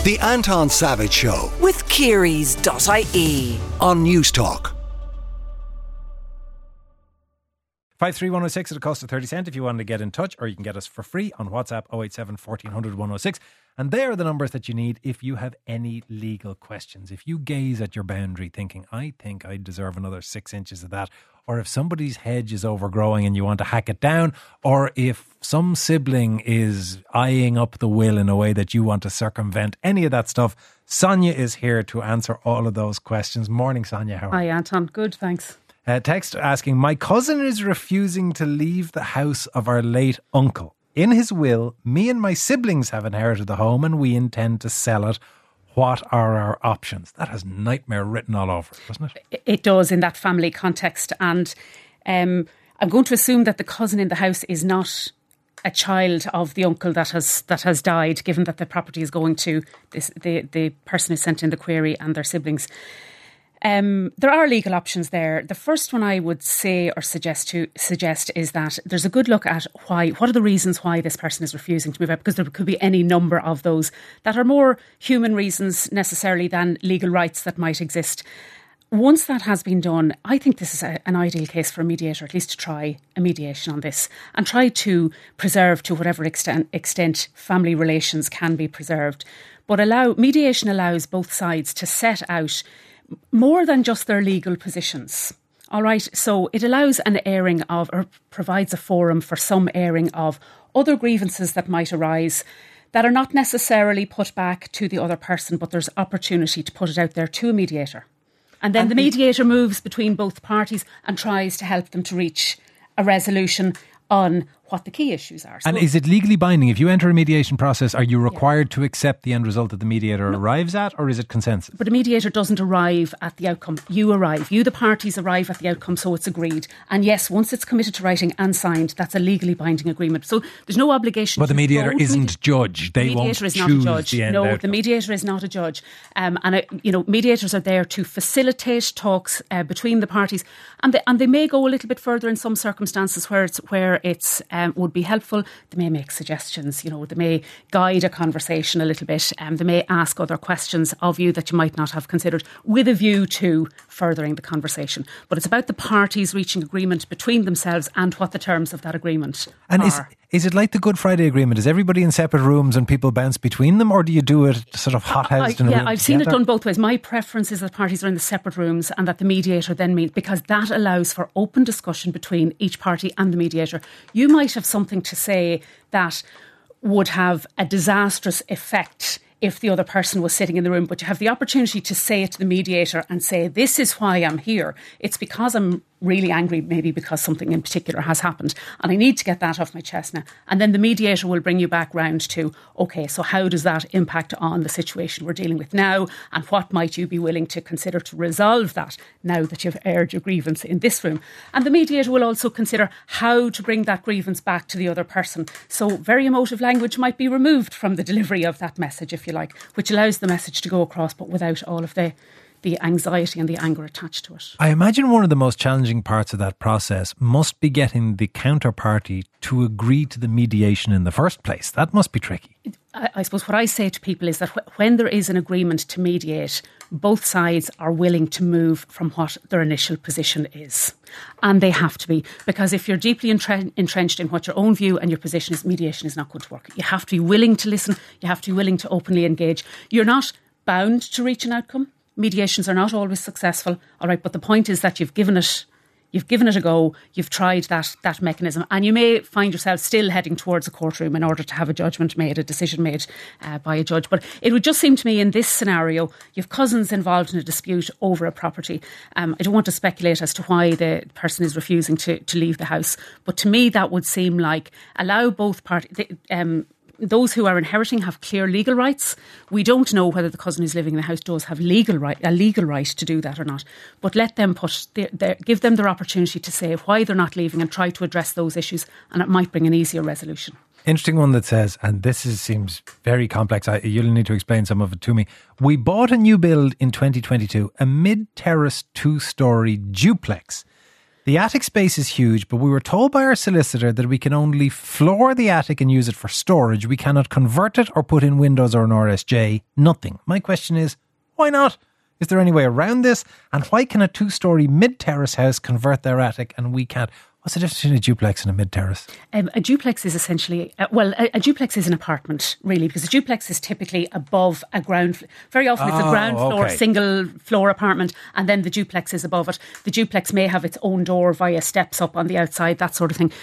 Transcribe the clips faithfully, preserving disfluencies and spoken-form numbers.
The Anton Savage Show with Kearys dot I E on News Talk. five three one oh six at a cost of thirty cent if you want to get in touch, or you can get us for free on WhatsApp oh eight seven, fourteen hundred, one oh six. And there are the numbers that you need if you have any legal questions. If you gaze at your boundary thinking, I think I deserve another six inches of that, or if somebody's hedge is overgrowing and you want to hack it down, or if some sibling is eyeing up the will in a way that you want to circumvent any of that stuff, Sonia is here to answer all of those questions. Morning, Sonia. How are you? Hi, Anton. Good, thanks. Uh, text asking, my cousin is refusing to leave the house of our late uncle. In his will, me and my siblings have inherited the home and we intend to sell it. What are our options? That has nightmare written all over it, doesn't it? It does in that family context. And um, I'm going to assume that the cousin in the house is not a child of the uncle that has that has died, given that the property is going to this, the, the person who sent in the query and their siblings. Um, there are legal options there. The first one I would say or suggest to suggest is that there's a good look at why. What are the reasons why this person is refusing to move out? Because there could be any number of those that are more human reasons necessarily than legal rights that might exist. Once that has been done, I think this is a, an ideal case for a mediator, at least to try a mediation on this and try to preserve to whatever extent, extent family relations can be preserved. But allow mediation allows both sides to set out more than just their legal positions. All right, so it allows an airing of, or provides a forum for some airing of other grievances that might arise that are not necessarily put back to the other person, but there's opportunity to put it out there to a mediator. And then and the mediator moves between both parties and tries to help them to reach a resolution on what the key issues are. So, and is it legally binding? If you enter a mediation process, are you required yeah. to accept the end result that the mediator no. arrives at, or is it consensus? But a mediator doesn't arrive at the outcome. You arrive. You, the parties, arrive at the outcome, so it's agreed. And yes, once it's committed to writing and signed, that's a legally binding agreement. So there's no obligation. But the mediator isn't medi- judge. They the won't is choose not a judge. the end No, outcome. The mediator is not a judge. Um, and, I, you know, mediators are there to facilitate talks uh, between the parties. And they, and they may go a little bit further in some circumstances where it's, where it's um, would be helpful. They may make suggestions, you know, they may guide a conversation a little bit, and um, they may ask other questions of you that you might not have considered with a view to furthering the conversation. But it's about the parties reaching agreement between themselves and what the terms of that agreement and are. Is, is it like the Good Friday Agreement? Is everybody in separate rooms and people bounce between them, or do you do it sort of hot-housed in a yeah, room I've seen together? it done both ways. My preference is that parties are in the separate rooms and that the mediator then meets, because that allows for open discussion between each party and the mediator. You might have something to say that would have a disastrous effect if the other person was sitting in the room, but you have the opportunity to say it to the mediator and say, this is why I'm here. It's because I'm really angry, maybe because something in particular has happened, and I need to get that off my chest now. And then the mediator will bring you back round to, okay, so how does that impact on the situation we're dealing with now, and what might you be willing to consider to resolve that now that you've aired your grievance in this room? And the mediator will also consider how to bring that grievance back to the other person. So very emotive language might be removed from the delivery of that message, if you like, which allows the message to go across, but without all of the the anxiety and the anger attached to it. I imagine one of the most challenging parts of that process must be getting the counterparty to agree to the mediation in the first place. That must be tricky. I, I suppose what I say to people is that wh- when there is an agreement to mediate, both sides are willing to move from what their initial position is. And they have to be, because if you're deeply entre- entrenched in what your own view and your position is, mediation is not going to work. You have to be willing to listen. You have to be willing to openly engage. You're not bound to reach an outcome. Mediations are not always successful, all right, but the point is that you've given it you've given it a go, you've tried that that mechanism, and you may find yourself still heading towards a courtroom in order to have a judgment made, a decision made uh, by a judge. But it would just seem to me in this scenario, you've cousins involved in a dispute over a property. Um, I don't want to speculate as to why the person is refusing to, to leave the house, but to me that would seem like allow both parties... Um, Those who are inheriting have clear legal rights. We don't know whether the cousin who's living in the house does have legal right, a legal right to do that or not. But let them put, their, their, give them their opportunity to say why they're not leaving and try to address those issues, and it might bring an easier resolution. Interesting one that says, and this is, seems very complex, I, you'll need to explain some of it to me. We bought a new build in twenty twenty-two, a mid-terrace two-storey duplex. The attic space is huge, but we were told by our solicitor that we can only floor the attic and use it for storage. We cannot convert it or put in windows or an R S J. Nothing. My question is, why not? Is there any way around this? And why can a two-storey mid-terrace house convert their attic and we can't? What's the difference between a duplex and a mid-terrace? Um, a duplex is essentially, uh, well, a, a duplex is an apartment, really, because a duplex is typically above a ground floor. Very often it's Oh, a ground floor, okay. single floor apartment, and then the duplex is above it. The duplex may have its own door via steps up on the outside, that sort of thing.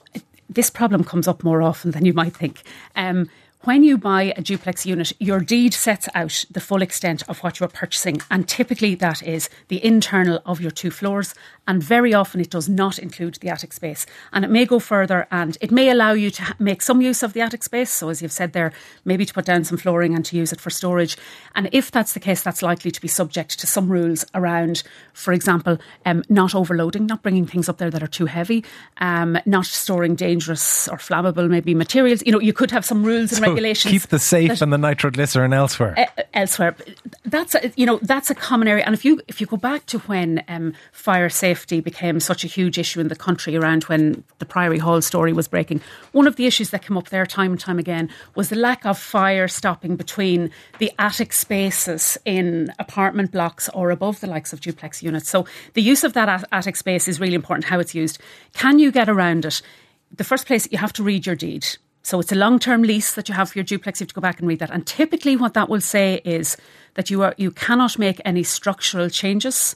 This problem comes up more often than you might think. Um, When you buy a duplex unit, your deed sets out the full extent of what you're purchasing, and typically that is the internal of your two floors, and very often it does not include the attic space. And it may go further, and it may allow you to ha- make some use of the attic space, so as you've said there, maybe to put down some flooring and to use it for storage. And if that's the case, that's likely to be subject to some rules around, for example, um, not overloading, not bringing things up there that are too heavy, um, not storing dangerous or flammable maybe materials. You know, you could have some rules and regulations. Keep the safe that, and the nitroglycerin elsewhere. Uh, elsewhere, that's a, you know that's a common area. And if you if you go back to when um, fire safety became such a huge issue in the country, around when the Priory Hall story was breaking, one of the issues that came up there time and time again was the lack of fire stopping between the attic spaces in apartment blocks or above the likes of duplex units. So the use of that at- attic space is really important. How it's used. Can you get around it? The first place, you have to read your deed. So it's a long-term lease that you have for your duplex. You have to go back and read that. And typically what that will say is that you are you cannot make any structural changes,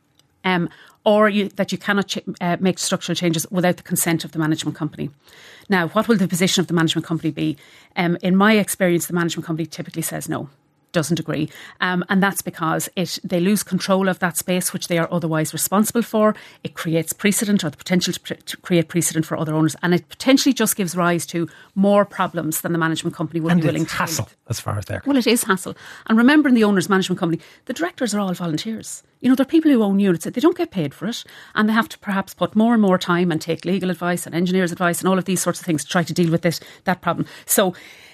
um, or you, that you cannot ch- uh, make structural changes without the consent of the management company. Now, what will the position of the management company be? Um, in my experience, the management company typically says no. Doesn't agree, um, and that's because it they lose control of that space which they are otherwise responsible for. It creates precedent, or the potential to, pre- to create precedent for other owners, and it potentially just gives rise to more problems than the management company would And be willing it's to hassle, deal with. as far as they're Well, it is hassle. And remember, in the owner's management company, the directors are all volunteers. You know, they're people who own units. They don't get paid for it, and they have to perhaps put more and more time and take legal advice and engineers' advice and all of these sorts of things to try to deal with this that problem. So,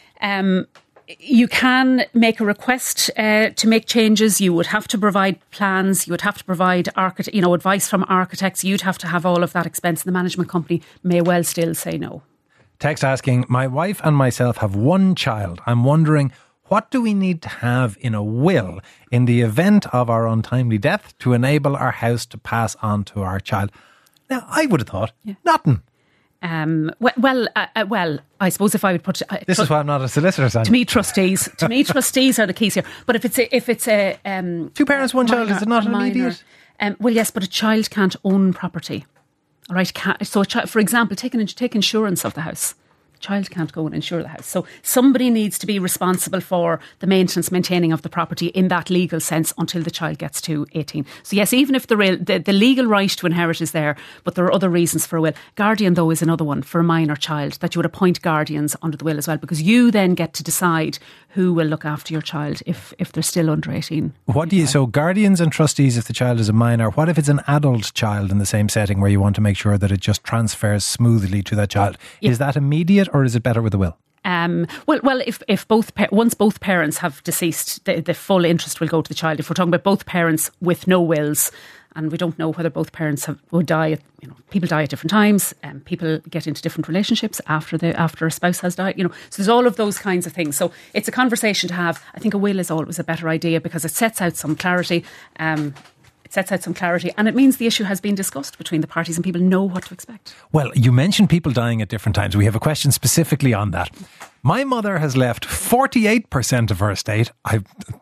um. You can make a request uh, to make changes. You would have to provide plans. You would have to provide architect, you know, advice from architects. You'd have to have all of that expense. And the management company may well still say no. Text asking, my wife and myself have one child. I'm wondering, what do we need to have in a will in the event of our untimely death to enable our house to pass on to our child? Now, I would have thought, yeah. nothing. Um, well, well, uh, uh, well, I suppose if I would put uh, this tr- is why I'm not a solicitor. Son. To me, trustees. To me, trustees are the keys here. But if it's a, if it's a um, two parents, one minor, child, is it not an minor, immediate? Um, well, yes, but a child can't own property. All right. Can't, so, a chi- for example, take an, take insurance of the house. Child can't go and insure the house. So somebody needs to be responsible for the maintenance, maintaining of the property in that legal sense until the child gets to eighteen. So yes, even if the, real, the, the legal right to inherit is there, but there are other reasons for a will. Guardian, though, is another one for a minor child, that you would appoint guardians under the will as well, because you then get to decide who will look after your child if, if they're still under eighteen. What do you, so guardians and trustees if the child is a minor. What if it's an adult child in the same setting where you want to make sure that it just transfers smoothly to that child? Yeah. Is that immediate, or is it better with a will? Um, well, well, if if both pa- once both parents have deceased, the, the full interest will go to the child. If we're talking about both parents with no wills, and we don't know whether both parents have, will die, at, you know, people die at different times, and um, people get into different relationships after the after a spouse has died. You know, so there's all of those kinds of things. So it's a conversation to have. I think a will is always a better idea because it sets out some clarity. Um, sets out some clarity, and it means the issue has been discussed between the parties and people know what to expect. Well, you mentioned people dying at different times. We have a question specifically on that. My mother has left forty-eight percent of her estate. I,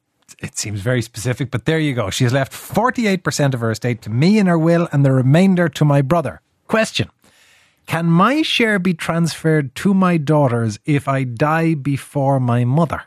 it seems very specific, but there you go. She has left forty-eight percent of her estate to me in her will and the remainder to my brother. Question. Can my share be transferred to my daughters if I die before my mother?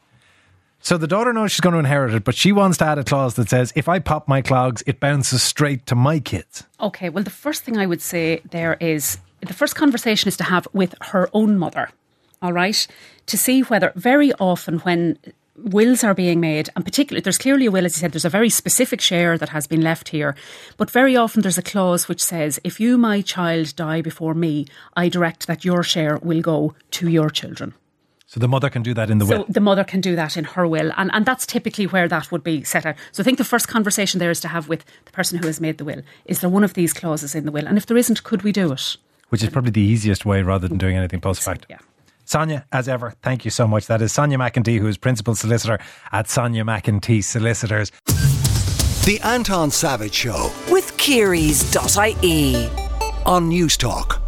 So the daughter knows she's going to inherit it, but she wants to add a clause that says, if I pop my clogs, it bounces straight to my kids. Okay, well, the first thing I would say there is, the first conversation is to have with her own mother, all right? To see whether, very often when wills are being made, and particularly, there's clearly a will, as you said, there's a very specific share that has been left here, but very often there's a clause which says, if you, my child, die before me, I direct that your share will go to your children. So the mother can do that in the so will? the mother can do that in her will. And, and that's typically where that would be set out. So I think the first conversation there is to have with the person who has made the will. Is there one of these clauses in the will? And if there isn't, could we do it? Which is probably the easiest way rather than doing anything post fact. Yeah. Sonia, as ever, thank you so much. That is Sonia McEntee, who is Principal Solicitor at Sonia McEntee Solicitors. The Anton Savage Show With Kearys dot I E. on News Talk.